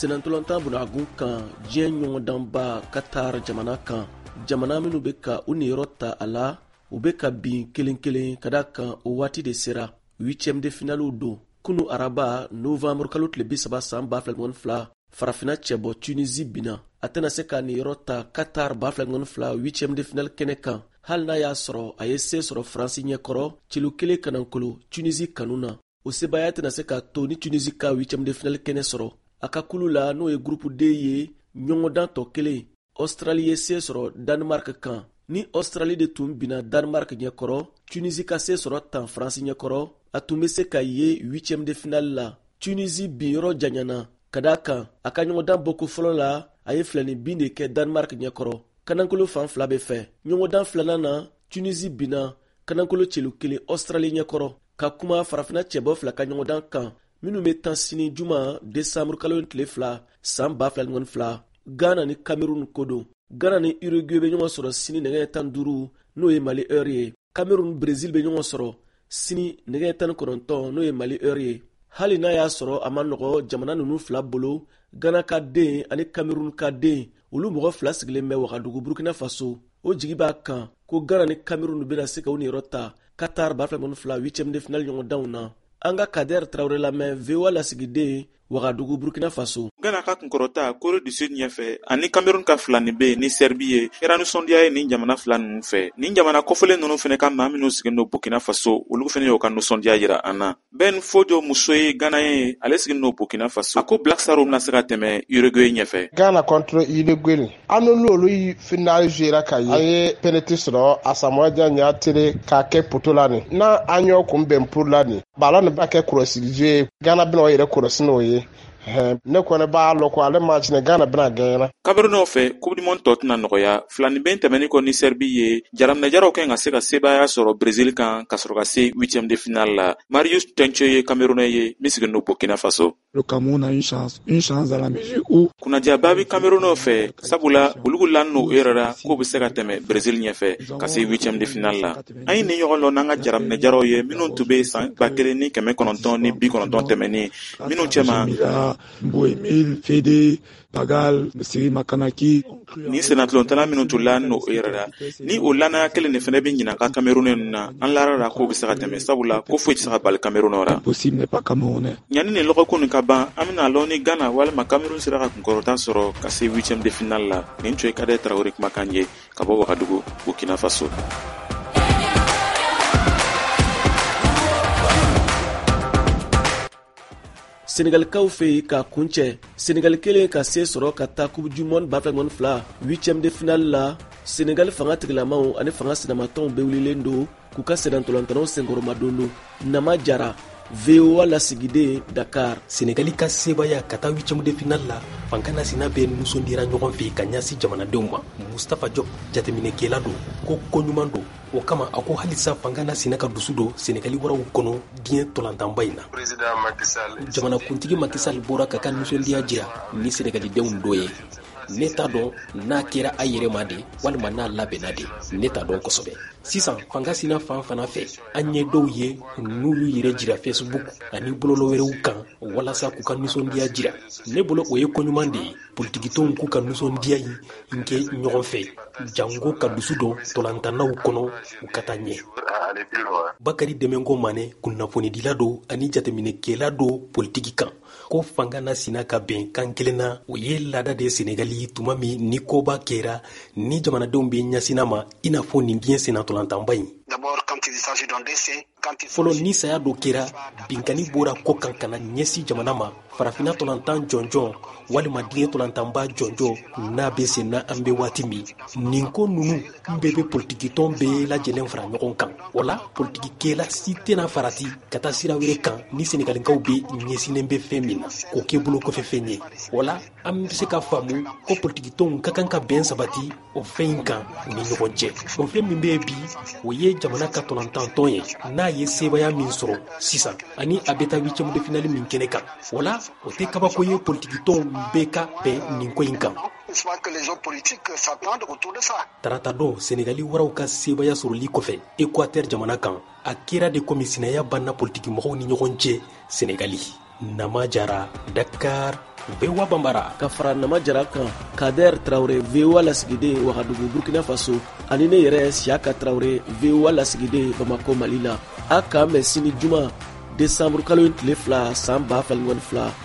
senantolanta bunagun kan diɲɛ ɲɔgɔndanba Qatar jamana kan jamana minnu bɛ ka u niyɔrɔ ta a la u bɛ ka bin kelen kelen ka da kan o waati de sera 8e de finaliw don kunu araba novembre kalo tile 30 san 2022 farafina cɛbɔ Tunisie bina a tɛna se ka niyɔrɔ ta Qatar 2022 8e de final kɛnɛ kan hali n'a y'a sɔrɔ a ye se sɔrɔ Faransi ɲɛkɔrɔ cilu kelen kanankolo Tunisie kanu na o sebaya tɛna se ka to ni Tunisie ka 8e de final kɛnɛ sɔrɔ a ka kulu la n'o ye groupe D ye ɲɔgɔndan tɔ kelen Australie ye se sɔrɔ Danemark kan ni Australie de tun bina Danemark ɲɛkɔrɔ Tunisie ka se sɔrɔ tan Faransi ɲɛkɔrɔ a tun bɛ se ka ye 8e de final la Tunisie bin yɔrɔ janyana ka da kan a ka ɲɔgɔndan bɔko fɔlɔ la a ye filani bin de kɛ Danemark ɲɛkɔrɔ kanankolo fan fila bɛ fɛ ɲɔgɔndan filanan na Tunisie bina kanankolo celu kelen Australie ɲɛkɔrɔ ka kuma farafina cɛbɔ fila ka ɲɔgɔndan kan minnu bɛ tan sini juma décembre kalo tile 2 san 2022 Ghana ni Cameroun ko don Ghana ni Uruguay bɛ ɲɔgɔn sɔrɔ sini nɛgɛ 15 n'o ye Mali heure ye Cameroun Brésil bɛ ɲɔgɔn sɔrɔ sini nɛgɛ 19 n'o ye Mali heure ye hali n'a y'a sɔrɔ a ma nɔgɔ jamana ninnu fila bolo Ghana ka den ani Cameroun ka den olu mɔgɔ fila sigilen bɛ Wagadugu Burkina Faso o jigi b'a kan ko Ghana ni Cameroun bɛna se ka u niyɔrɔ ta Qatar 2022 8e de final ɲɔgɔndanw na an ka Kader Traoré lamɛn VOA lasigiden Wagadugu Burkina Faso. Ghana ka kunkɔrɔta Corée du Sud ɲɛfɛ ani Cameroun ka filani bɛ ni Serbie ye kɛra nisɔndiya ye nin jamana fila ninnu fɛ nin jamana kɔfɛlen ninnu fɛnɛ ka maa minnu sigilen don Burkina Faso olu fɛnɛ y'o ka nisɔndiya yira an na Ben Fodio muso ye Ghana ye ale sigilen don Burkina Faso a ko Black Stars bɛna se ka tɛmɛ Uruguay ɲɛfɛ. Ghana contre Uruguay an n'olu yi final jouera ka ye an ye penalty sɔrɔ Asamoah Gyan y'a tere k'a kɛ poto la nin n'a an y'o kunbɛn pour la nin ballon nin b'a kɛ kɔlɔsili jeu ye Ghana bɛna o yɛrɛ kɔlɔsi n'o ye ne kɔni b'a lɔ ko ale match ne Ghana bɛna gagner. Cameroun fɛ Coupe du Monde tɔ tɛna nɔgɔya filani bɛn tɛmɛni kɔ ni Serbie ye jaraminɛjaraw kan ka se ka sebaya sɔrɔ Brésil kan ka sɔrɔ ka se 8e de finale la Marius Tencho ye Camerounais ye min sigilen don Burkina Faso. Le Cameroun a une chance dans la mesure où kunnadiaba bi Cameroun fɛ sabula olu lan n'o erara ko bɛ se ka tɛmɛ Brésil ɲɛfɛ ka se 8e de finale la an ye nin ɲɔgɔn lɔ n'an ka jaraminɛjaraw ye minnu tun bɛ san 1990 tɛmɛni minnu cɛma Boemil, Fede, Bagal, Siri Makanaki. Ni senatolontala minnu tun la n'o yɛrɛra ni o lanaya kelen de fɛnɛ bɛ ɲina ka Cameroun na an larara ko bɛ se ka tɛmɛ sabula ko foyi tɛ se ka bali Cameroun ra. Possible n'est pas Camerounais. Ɲani nin lɔgɔko nin ka ban an bɛna lɔn ni Ghana walima Cameroun sera ka kunkɔrɔta sɔrɔ ka se 8e de finale la nin tun ye Kader Traoré kumakan ye ka bɔ Wagadugu Burkina Faso. Sénégalikaw fɛ ka kuncɛ Sénégal kelen ka se sɔrɔ ka taa Coupe du Monde 2022 8e de finale la Sénégal fanga tigilamaw ani fanga sinamatɔnw bɛ wililen don k'u ka sɛnɛntolantanaw senkɔrɔmadon Nama Jara VOA lasigiden Dakar. Sénégali ka sebaya ka taa 8e de finale la fanga sina bɛ nisɔndira ɲɔgɔn fɛ ka ɲɛsin jamanadenw ma Mustafa Diop jateminɛkɛla don ko koɲuman don o kama a ko halisa fanga sina ka dusu don Sénégali waraw kɔnɔ diɲɛ tɔlantanba in na jamanakuntigi Macky Sall bɔra ka nisɔndiya jira ni Sénégalidenw dɔ ye ne t'a dɔn n'a kɛra a yɛrɛ ma de walima n'a labɛnna de ne t'a dɔn kosɛbɛ sisan fanga sina fan fana fɛ an ye dɔw ye n'olu yɛrɛ jira Facebook ani bololɔ wɛrɛw kan walasa k'u ka nisɔndiya jira ne bolo o ye koɲuman de ye politikitɔnw k'u ka nisɔndiya in kɛ ɲɔgɔn fɛ jango ka dusu dɔn tɔlantannaw kɔnɔ u ka taa ɲɛ. Bakari Demengo Mane kunnafonidila don ani jateminɛkɛla don politiki kan ko fanga sina ka bɛn kan kelen na o ye laada de Sénégali tuma min ni koba kɛra ni jamanadenw bɛ ɲɛsina ma i n'a fɔ nin diɲɛ senatolantanba in. Fɔlɔ ni saya dɔ kɛra binkani bɔra kɔ kan kana ɲɛsi jamana ma farafina tɔlantan jɔnjɔn walima diɲɛ tɔlantanba jɔnjɔn n'a bɛ sen na an bɛ waati min nin ko ninnu bɛɛ bɛ politikitɔn bɛɛ lajɛlen fara ɲɔgɔn kan o la politikikɛla si tɛna farati ka taa sira wɛrɛ kan ni Sénégalikaw bɛ ɲɛsinnen bɛ fɛn min na k'o kɛ bolo kɔfɛ fɛn ye o la an bɛ se ka faamu ko politikitɔnw ka kan ka bɛn sabati o fɛn in kan u ni ɲɔgɔn cɛ o fɛn min bɛ bi o ye jamana ka tɔlantantɔn ye n'a ye sebaya min sɔrɔ sisan ani a bɛ taa 8e de finale min kɛnɛ kan o la o tɛ kabako ye politikitɔnw bɛɛ ka bɛn nin ko in kan. Tarata dɔ Sénégali waraw ka sebaya sɔrɔli kɔfɛ Équateur jamana kan a kɛra de komi sinaya banna politikimɔgɔw ni ɲɔgɔn cɛ Sénégali Nama Jara, Dakar, VOA Bambara. Ka fara Nama Jara kan Kader Traoré VOA lasigiden Ouagadougou Burkina Faso ani ne yɛrɛ Siaka Traoré VOA lasigiden Bamako Mali la. A k'an bɛn sini juma Décembre kalo in tile 2 san 2022